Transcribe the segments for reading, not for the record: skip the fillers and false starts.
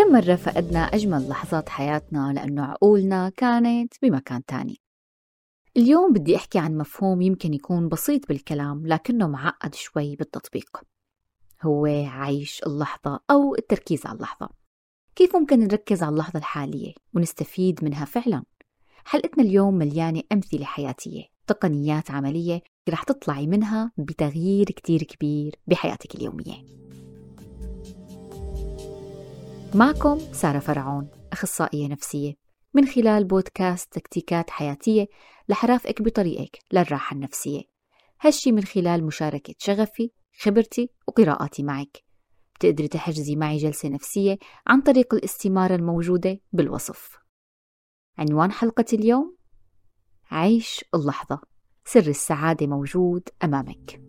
كم مرة فقدنا أجمل لحظات حياتنا لأنه عقولنا كانت بمكان تاني. اليوم بدي أحكي عن مفهوم يمكن يكون بسيط بالكلام لكنه معقد شوي بالتطبيق، هو عيش اللحظة أو التركيز على اللحظة. كيف ممكن نركز على اللحظة الحالية ونستفيد منها فعلا؟ حلقتنا اليوم مليانة أمثلة حياتية، تقنيات عملية رح تطلعي منها بتغيير كتير كبير بحياتك اليومية. معكم سارة فرعون، أخصائية نفسية، من خلال بودكاست تكتيكات حياتية رح رافقك بطريقك للراحة النفسية. هالشي من خلال مشاركة شغفي، خبرتي وقراءاتي معك. بتقدري تحجزي معي جلسة نفسية عن طريق الاستمارة الموجودة بالوصف. عنوان حلقة اليوم: عيش اللحظة، سر السعادة موجود أمامك.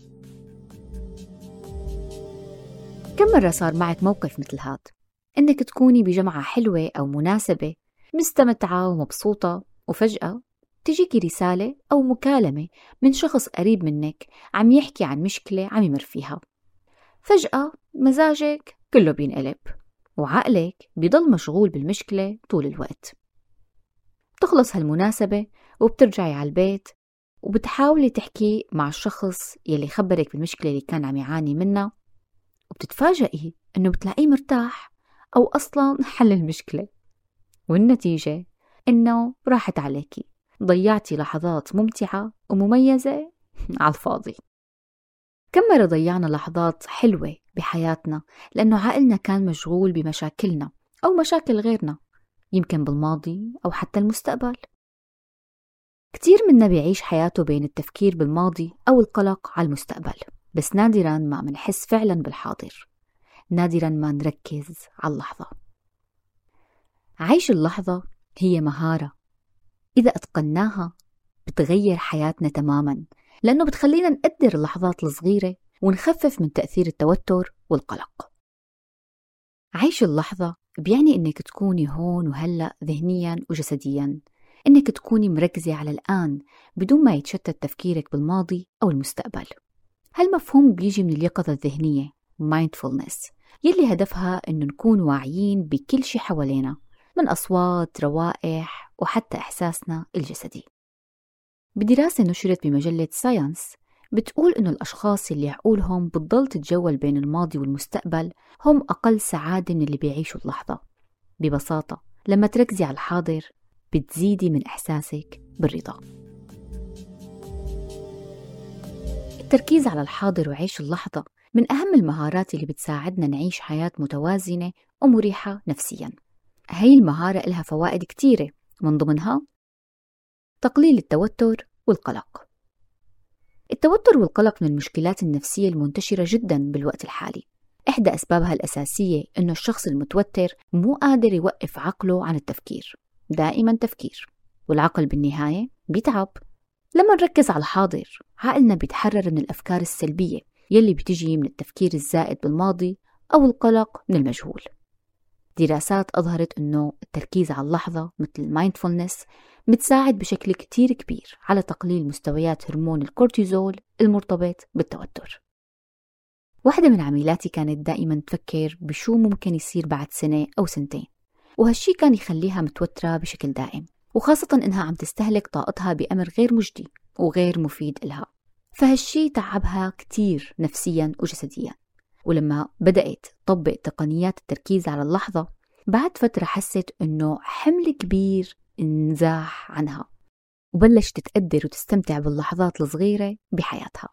كم مرة صار معك موقف مثل هاد؟ إنك تكوني بجمعة حلوة أو مناسبة مستمتعة ومبسوطة، وفجأة تجيكي رسالة أو مكالمة من شخص قريب منك عم يحكي عن مشكلة عم يمر فيها. فجأة مزاجك كله بينقلب وعقلك بيضل مشغول بالمشكلة طول الوقت. بتخلص هالمناسبة وبترجعي على البيت وبتحاولي تحكي مع الشخص يلي خبرك بالمشكلة اللي كان عم يعاني منها، وبتتفاجئي إنه بتلاقيه مرتاح أو أصلاً حل المشكلة، والنتيجة إنه راحت عليكي، ضيعتي لحظات ممتعة ومميزة على الفاضي. كم مرة ضيعنا لحظات حلوة بحياتنا لأنه عقلنا كان مشغول بمشاكلنا أو مشاكل غيرنا، يمكن بالماضي أو حتى المستقبل. كتير منا بيعيش حياته بين التفكير بالماضي أو القلق على المستقبل، بس نادراً ما منحس فعلاً بالحاضر، نادراً ما نركز على اللحظة. عيش اللحظة هي مهارة إذا أتقناها بتغير حياتنا تماماً، لأنه بتخلينا نقدر اللحظات الصغيرة ونخفف من تأثير التوتر والقلق. عيش اللحظة بيعني إنك تكوني هون وهلأ ذهنياً وجسدياً، إنك تكوني مركزة على الآن بدون ما يتشتت تفكيرك بالماضي أو المستقبل. هالمفهوم بيجي من اليقظة الذهنية mindfulness، يلي هدفها إنه نكون واعيين بكل شي حوالينا، من أصوات، روائح، وحتى إحساسنا الجسدي. بدراسة نشرت بمجلة ساينس بتقول إنه الأشخاص اللي عقولهم بتضل تتجول بين الماضي والمستقبل هم أقل سعادة من اللي بيعيشوا اللحظة. ببساطة، لما تركزي على الحاضر بتزيدي من إحساسك بالرضا. التركيز على الحاضر وعيش اللحظة من أهم المهارات اللي بتساعدنا نعيش حياة متوازنة ومريحة نفسياً. هاي المهارة إلها فوائد كتيرة، من ضمنها تقليل التوتر والقلق. التوتر والقلق من المشكلات النفسية المنتشرة جداً بالوقت الحالي. إحدى أسبابها الأساسية إنه الشخص المتوتر مو قادر يوقف عقله عن التفكير، دائماً تفكير، والعقل بالنهاية بيتعب. لما نركز على الحاضر عقلنا بيتحرر من الأفكار السلبية يلي بتجي من التفكير الزائد بالماضي أو القلق من المجهول. دراسات أظهرت أنه التركيز على اللحظة مثل المايندفولنس بتساعد بشكل كتير كبير على تقليل مستويات هرمون الكورتيزول المرتبط بالتوتر. واحدة من عميلاتي كانت دائما تفكر بشو ممكن يصير بعد سنة أو سنتين، وهالشي كان يخليها متوترة بشكل دائم، وخاصة إنها عم تستهلك طاقتها بأمر غير مجدي وغير مفيد إلها، فهالشي تعبها كتير نفسيا وجسديا. ولما بدأت تطبق تقنيات التركيز على اللحظة، بعد فترة حست إنه حمل كبير انزاح عنها، وبلشت تقدر وتستمتع باللحظات الصغيرة بحياتها.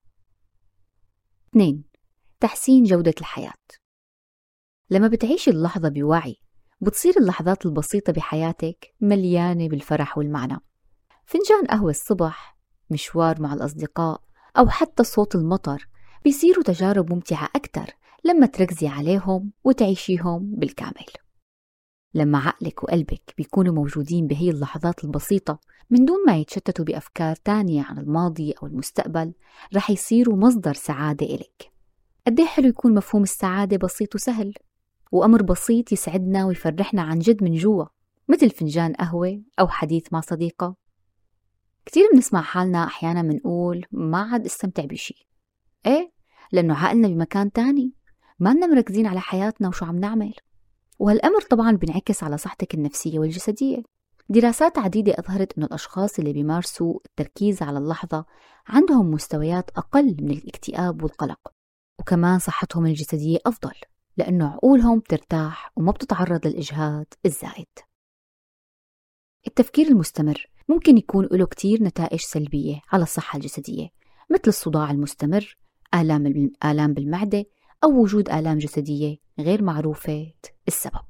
2. تحسين جودة الحياة. لما بتعيش اللحظة بوعي بتصير اللحظات البسيطة بحياتك مليانة بالفرح والمعنى. فنجان قهوة الصبح، مشوار مع الأصدقاء، أو حتى صوت المطر بيصيروا تجارب ممتعة أكتر لما تركزي عليهم وتعيشيهم بالكامل. لما عقلك وقلبك بيكونوا موجودين بهي اللحظات البسيطة من دون ما يتشتتوا بأفكار تانية عن الماضي أو المستقبل، رح يصيروا مصدر سعادة إلك. قد ايه حلو يكون مفهوم السعادة بسيط وسهل، وأمر بسيط يسعدنا ويفرحنا عن جد من جوا، مثل فنجان قهوة أو حديث مع صديقة. كتير بنسمع حالنا أحيانا منقول ما عاد استمتع بشي. إيه؟ لأنه عقلنا بمكان تاني، ما لنا مركزين على حياتنا وشو عم نعمل. وهالأمر طبعاً بينعكس على صحتك النفسية والجسدية. دراسات عديدة أظهرت أن الأشخاص اللي بيمارسوا التركيز على اللحظة عندهم مستويات أقل من الاكتئاب والقلق، وكمان صحتهم الجسدية أفضل لأنه عقولهم بترتاح وما بتتعرض للإجهاد الزائد. التفكير المستمر ممكن يكون له كتير نتائج سلبية على الصحة الجسدية، مثل الصداع المستمر، آلام بالمعدة، أو وجود آلام جسدية غير معروفة السبب.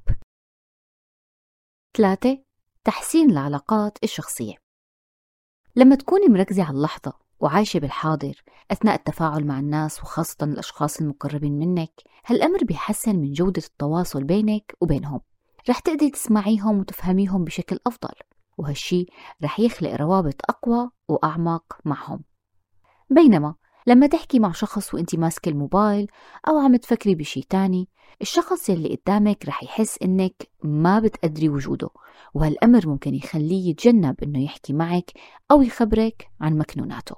3. تحسين العلاقات الشخصية. لما تكوني مركزة على اللحظة وعايشة بالحاضر أثناء التفاعل مع الناس وخاصة الأشخاص المقربين منك، هالأمر بيحسن من جودة التواصل بينك وبينهم. رح تقدري تسمعيهم وتفهميهم بشكل أفضل، وهالشي رح يخلق روابط أقوى وأعمق معهم. بينما لما تحكي مع شخص وانتي ماسكة الموبايل أو عم تفكري بشي تاني، الشخص اللي قدامك رح يحس إنك ما بتقدري وجوده، وهالأمر ممكن يخليه يتجنب إنه يحكي معك أو يخبرك عن مكنوناته.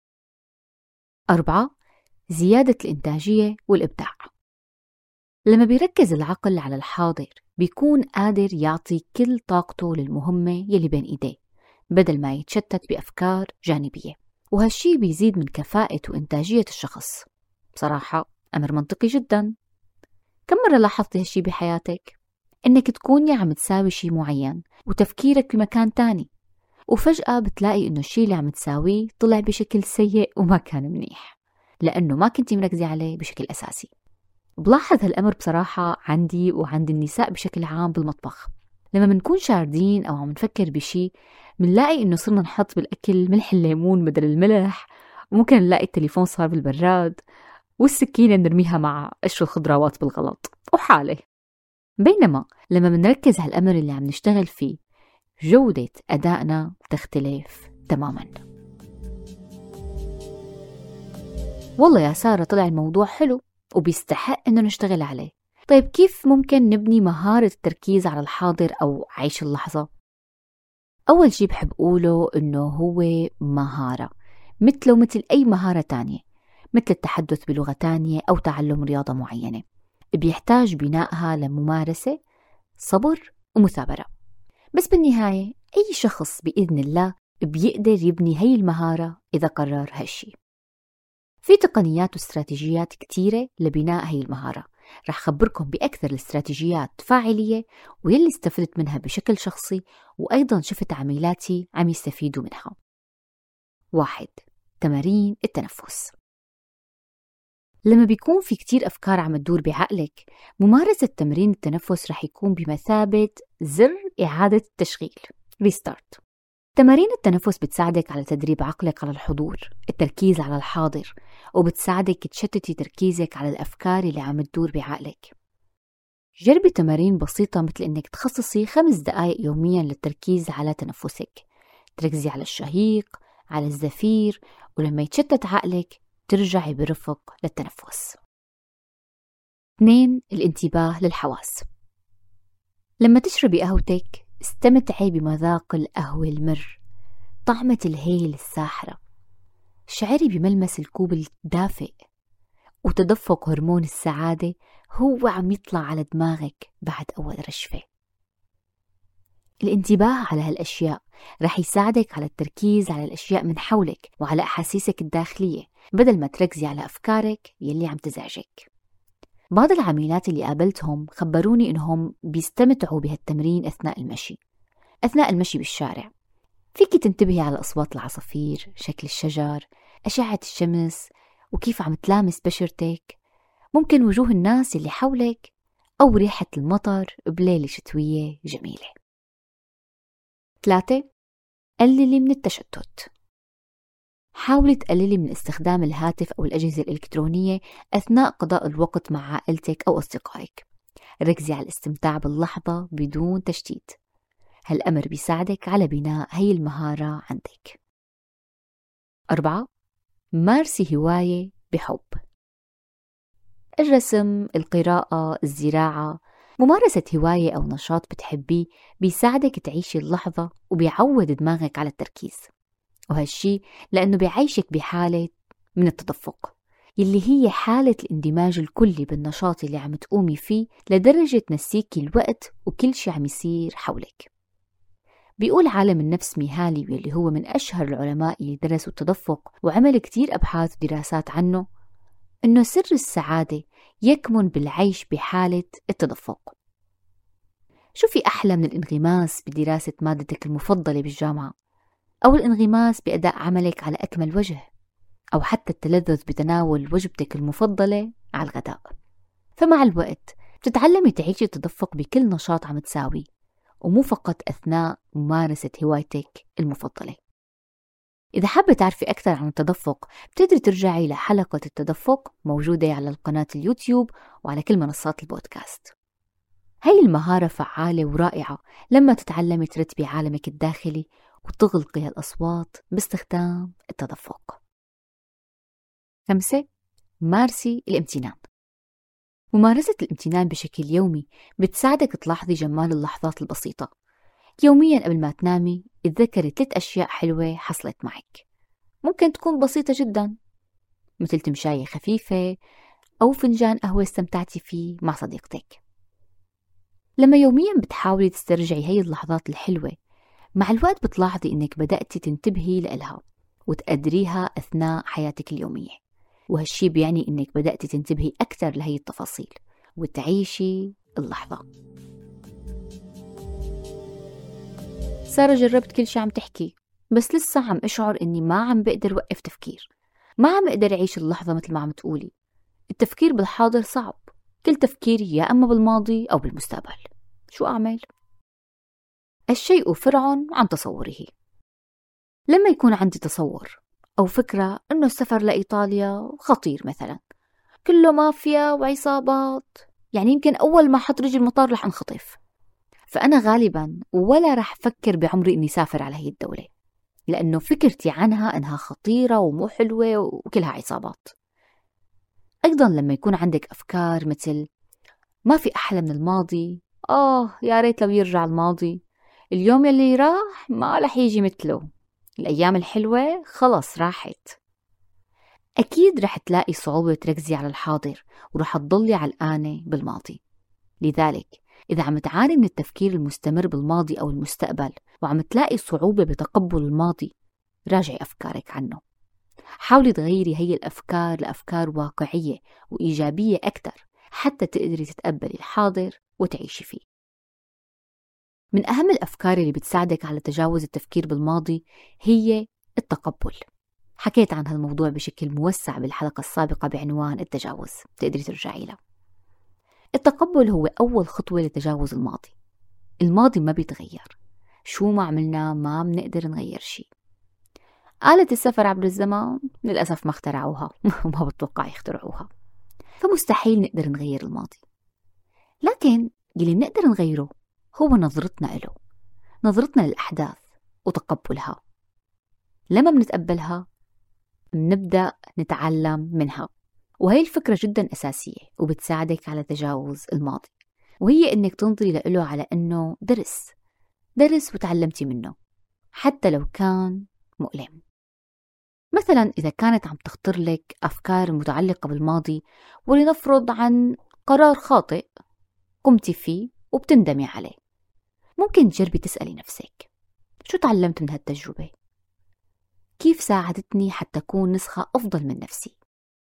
4. زيادة الإنتاجية والإبداع. لما بيركز العقل على الحاضر بيكون قادر يعطي كل طاقته للمهمة يلي بين إيديه بدل ما يتشتت بأفكار جانبية، وهالشي بيزيد من كفاءة وإنتاجية الشخص. بصراحة أمر منطقي جدا. كم مرة لاحظتي هالشي بحياتك؟ إنك تكوني عم تساوي شي معين وتفكيرك بمكان تاني، وفجأة بتلاقي إنه الشي اللي عم تساويه طلع بشكل سيء وما كان منيح لأنه ما كنتي مركزة عليه بشكل أساسي. بلاحظ هالأمر بصراحة عندي وعند النساء بشكل عام بالمطبخ. لما منكون شاردين أو عم نفكر بشي منلاقي إنه صرنا نحط بالأكل ملح الليمون بدل الملح، وممكن نلاقي التليفون صار بالبراد والسكينة نرميها مع قشر الخضروات بالغلط وحالة. بينما لما منركز على الأمر اللي عم نشتغل فيه جودة أدائنا بتختلف تماما. والله يا سارة طلع الموضوع حلو وبيستحق إنه نشتغل عليه. طيب كيف ممكن نبني مهارة التركيز على الحاضر أو عيش اللحظة؟ أول شي بحب أقوله إنه هو مهارة مثله مثل أي مهارة تانية، مثل التحدث بلغة تانية أو تعلم رياضة معينة، بيحتاج بنائها لممارسة، صبر ومثابرة. بس بالنهاية أي شخص بإذن الله بيقدر يبني هاي المهارة إذا قرر هالشي. في تقنيات واستراتيجيات كتيرة لبناء هاي المهارة، رح خبركم بأكثر الاستراتيجيات فاعلية ويلي استفدت منها بشكل شخصي وأيضا شفت عميلاتي عم يستفيدوا منها. 1. تمارين التنفس. لما بيكون في كتير أفكار عم تدور بعقلك، ممارسة تمرين التنفس رح يكون بمثابة زر إعادة التشغيل Restart. تمارين التنفس بتساعدك على تدريب عقلك على الحضور، التركيز على الحاضر، وبتساعدك تشتتي تركيزك على الأفكار اللي عم تدور بعقلك. جربي تمارين بسيطة مثل إنك تخصصي 5 دقايق يوميا للتركيز على تنفسك، تركزي على الشهيق، على الزفير، ولما يتشتت عقلك ترجعي برفق للتنفس. 2. الانتباه للحواس. لما تشربي قهوتك استمتعي بمذاق القهوة المر، طعمة الهيل الساحرة، شعري بملمس الكوب الدافئ، وتدفق هرمون السعادة هو عم يطلع على دماغك بعد أول رشفة. الانتباه على هالأشياء رح يساعدك على التركيز على الأشياء من حولك وعلى أحاسيسك الداخلية بدل ما تركزي على أفكارك يلي عم تزعجك. بعض العميلات اللي قابلتهم خبروني إنهم بيستمتعوا بهالتمرين أثناء المشي بالشارع. فيك تنتبهي على أصوات العصافير، شكل الشجر، أشعة الشمس، وكيف عم تلامس بشرتك، ممكن وجوه الناس اللي حولك، أو ريحة المطر بليلة شتوية جميلة. 3. قللي من التشتت. حاولي تقللي من استخدام الهاتف أو الأجهزة الإلكترونية أثناء قضاء الوقت مع عائلتك أو أصدقائك. ركزي على الاستمتاع باللحظة بدون تشتيت. هالأمر بيساعدك على بناء هاي المهارة عندك. 4. مارسي هواية بحب. الرسم، القراءة، الزراعة، ممارسة هواية أو نشاط بتحبيه بيساعدك تعيشي اللحظة وبيعود دماغك على التركيز، وهالشي لأنه بيعيشك بحالة من التدفق. يلي هي حالة الاندماج الكلي بالنشاط اللي عم تقومي فيه لدرجة تنسيكي الوقت وكل شي عم يصير حولك. بيقول عالم النفس ميهالي، واللي هو من أشهر العلماء اللي درسوا التدفق وعمل كتير أبحاث ودراسات عنه، إنه سر السعادة يكمن بالعيش بحالة التدفق. شو في أحلى من الانغماس بدراسة مادتك المفضلة بالجامعة، أو الانغماس بأداء عملك على أكمل وجه، أو حتى التلذذ بتناول وجبتك المفضلة على الغداء؟ فمع الوقت بتتعلمي تعيشي التدفق بكل نشاط عم تساوي، ومو فقط أثناء ممارسة هوايتك المفضلة. إذا حابة تعرفي أكثر عن التدفق بتقدري ترجعي لحلقة التدفق موجودة على القناة اليوتيوب وعلى كل منصات البودكاست. هاي المهارة فعالة ورائعة لما تتعلمي ترتبي عالمك الداخلي وتغلقي الأصوات باستخدام التدفق. 5. مارسي الامتنان. ممارسة الامتنان بشكل يومي بتساعدك تلاحظي جمال اللحظات البسيطة. يوميا قبل ما تنامي اتذكري 3 أشياء حلوة حصلت معك. ممكن تكون بسيطة جدا، مثل تمشاية خفيفة أو فنجان قهوة استمتعتي فيه مع صديقتك. لما يوميا بتحاولي تسترجعي هاي اللحظات الحلوة، مع الوقت بتلاحظي إنك بدأتي تنتبهي لإلها وتقدريها أثناء حياتك اليومية، وهالشي بيعني إنك بدأتي تنتبهي أكثر لهي التفاصيل وتعيشي اللحظة. سارة، جربت كل شي عم تحكي، بس لسه عم أشعر إني ما عم بقدر وقف تفكير، ما عم أقدر أعيش اللحظة مثل ما عم تقولي. التفكير بالحاضر صعب، كل تفكيري يا أما بالماضي أو بالمستقبل. شو أعمل؟ الشيء فرع عن تصوره. لما يكون عندي تصور أو فكرة إنه السفر لإيطاليا خطير مثلا، كله مافيا وعصابات، يعني يمكن أول ما حط رجل المطار رح انخطف، فأنا غالبا ولا رح فكر بعمري إني سافر على هي الدولة، لأنه فكرتي عنها إنها خطيرة ومو حلوة وكلها عصابات. أيضا لما يكون عندك أفكار مثل ما في أحلى من الماضي، يا ريت لو يرجع الماضي، اليوم يلي راح ما رح يجي مثله، الأيام الحلوة خلص راحت، أكيد رح تلاقي صعوبة تركزي على الحاضر ورح تضلي علقانة بالماضي. لذلك إذا عم تعاني من التفكير المستمر بالماضي أو المستقبل وعم تلاقي صعوبة بتقبل الماضي، راجعي أفكارك عنه. حاولي تغيري هي الأفكار لأفكار واقعية وإيجابية أكثر حتى تقدري تتقبلي الحاضر وتعيشي فيه. من أهم الأفكار اللي بتساعدك على تجاوز التفكير بالماضي هي التقبل. حكيت عن هالموضوع بشكل موسع بالحلقة السابقة بعنوان التجاوز، تقدري ترجعي له. التقبل هو أول خطوة لتجاوز الماضي. الماضي ما بيتغير، شو ما عملنا ما بنقدر نغير شيء. آلة السفر عبر الزمان للأسف ما اخترعوها وما بتوقع يخترعوها، فمستحيل نقدر نغير الماضي. لكن اللي نقدر نغيره هو نظرتنا له، نظرتنا للأحداث وتقبلها. لما بنتقبلها بنبدأ نتعلم منها، وهي الفكرة جدا أساسية وبتساعدك على تجاوز الماضي، وهي إنك تنظري له على إنه درس وتعلمتي منه حتى لو كان مؤلم. مثلا إذا كانت عم تخطر لك أفكار متعلقة بالماضي، ولنفرض عن قرار خاطئ قمتي فيه وبتندمي عليه، ممكن تجربي تسألي نفسك شو تعلمت من هالتجربة؟ كيف ساعدتني حتى أكون نسخة أفضل من نفسي؟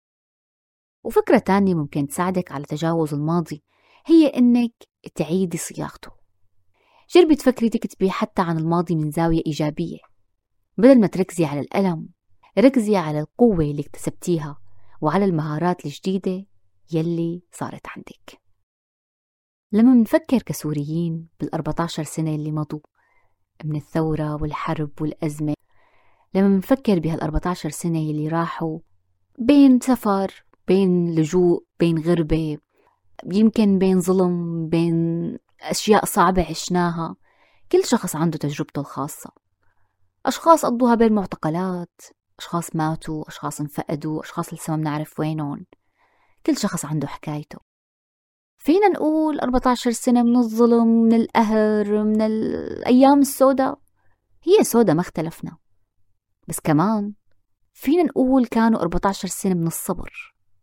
وفكرة تانية ممكن تساعدك على تجاوز الماضي هي إنك تعيدي صياغته. جربي تفكري تكتبي حتى عن الماضي من زاوية إيجابية، بدل ما تركزي على الألم ركزي على القوة اللي اكتسبتيها وعلى المهارات الجديدة يلي صارت عندك. لما منفكر كسوريين بال14 سنة اللي مضوا من الثورة والحرب والأزمة، لما منفكر بهال14 سنة اللي راحوا بين سفر، بين لجوء، بين غربة، يمكن بين ظلم، بين أشياء صعبة عشناها، كل شخص عنده تجربته الخاصة. أشخاص قضوها بين معتقلات، أشخاص ماتوا، أشخاص انفقدوا، أشخاص لسه ما بنعرف وينهم، كل شخص عنده حكايته. فينا نقول 14 سنة من الظلم، من القهر، من الأيام السوداء، هي سوداء ما اختلفنا، بس كمان فينا نقول كانوا 14 سنة من الصبر،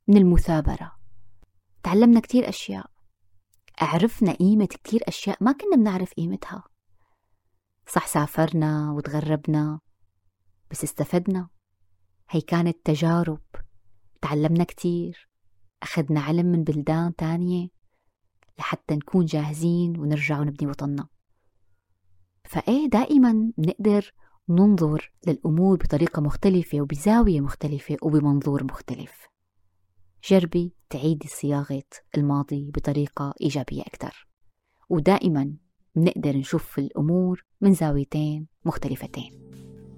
من المثابرة. تعلمنا كتير أشياء، عرفنا قيمة كتير أشياء ما كنا بنعرف قيمتها. صح سافرنا وتغربنا بس استفدنا، هي كانت تجارب، تعلمنا كتير، أخذنا علم من بلدان تانية لحتى نكون جاهزين ونرجع ونبني وطننا. فإيه دائما نقدر ننظر للأمور بطريقة مختلفة وبزاوية مختلفة وبمنظور مختلف. جربي تعيدي صياغة الماضي بطريقة إيجابية أكثر، ودائما نقدر نشوف الأمور من زاويتين مختلفتين.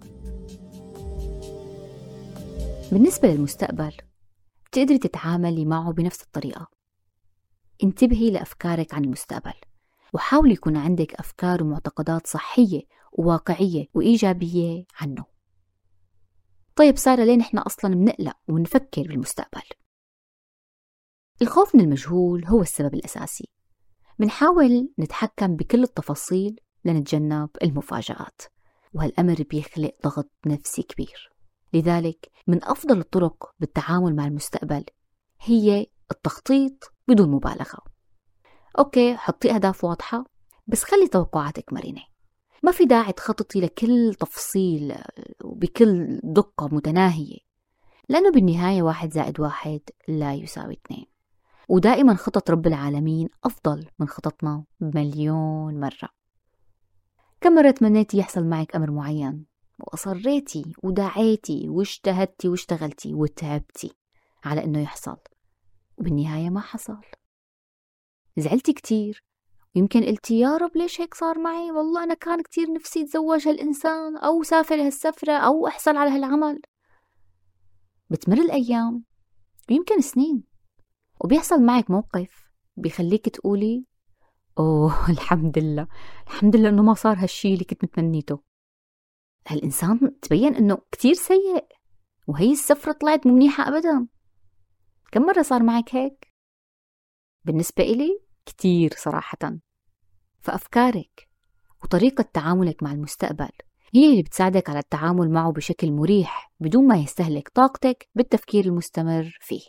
بالنسبة للمستقبل بتقدري تتعاملي معه بنفس الطريقة. انتبهي لأفكارك عن المستقبل، وحاولي يكون عندك أفكار ومعتقدات صحية وواقعية وإيجابية عنه. طيب سارة، ليه نحن أصلا بنقلق ونفكر بالمستقبل؟ الخوف من المجهول هو السبب الأساسي. بنحاول نتحكم بكل التفاصيل لنتجنب المفاجآت، وهالأمر بيخلق ضغط نفسي كبير. لذلك من أفضل الطرق بالتعامل مع المستقبل هي التخطيط بدون مبالغة. أوكي، حطي أهداف واضحة بس خلي توقعاتك مرنة. ما في داعي تخططي لكل تفصيل وبكل دقة متناهية، لأنه بالنهاية 1+1 لا يساوي 2. ودائما خطط رب العالمين أفضل من خططنا بمليون مرة. كم مرة تمنيتي يحصل معك أمر معين وأصريتي ودعيتي واجتهدتي واشتغلتي وتعبتي على أنه يحصل، وبالنهاية ما حصل؟ زعلتي كتير، ويمكن قلتي يا رب ليش هيك صار معي، والله أنا كان كتير نفسي أتزوج هالإنسان أو سافر هالسفرة أو أحصل على هالعمل. بتمر الأيام ويمكن سنين، وبيحصل معك موقف بيخليك تقولي أوه الحمد لله، الحمد لله أنه ما صار هالشي اللي كنت متمنيته. هالإنسان تبين أنه كتير سيء، وهي السفرة طلعت مو منيحة أبدا. كم مرة صار معك هيك؟ بالنسبة إلي كتير صراحة. فأفكارك وطريقة تعاملك مع المستقبل هي اللي بتساعدك على التعامل معه بشكل مريح بدون ما يستهلك طاقتك بالتفكير المستمر فيه.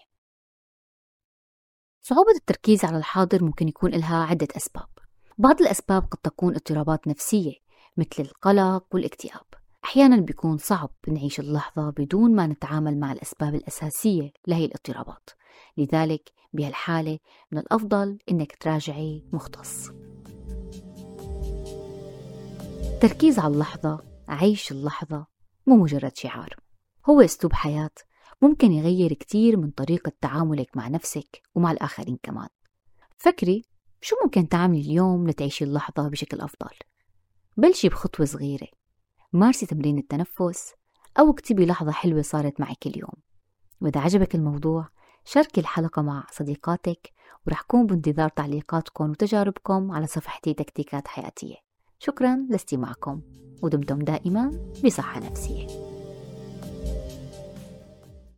صعوبة التركيز على الحاضر ممكن يكون لها عدة أسباب. بعض الأسباب قد تكون اضطرابات نفسية مثل القلق والاكتئاب. أحيانا بيكون صعب نعيش اللحظة بدون ما نتعامل مع الأسباب الأساسية لهي الاضطرابات. لذلك بهالحالة من الأفضل إنك تراجعي مختص. تركيز على اللحظة، عيش اللحظة، مو مجرد شعار، هو أسلوب حياة ممكن يغير كتير من طريقة تعاملك مع نفسك ومع الآخرين كمان. فكري شو ممكن تعملي اليوم لتعيشي اللحظة بشكل أفضل. بلشي بخطوة صغيرة، مارسي تمرين التنفس أو اكتبي لحظة حلوة صارت معك اليوم. وإذا عجبك الموضوع شاركي الحلقة مع صديقاتك، ورح كون بانتظار تعليقاتكم وتجاربكم على صفحتي تكتيكات حياتية. شكرا لاستماعكم، ودمتم دائما بصحة نفسية.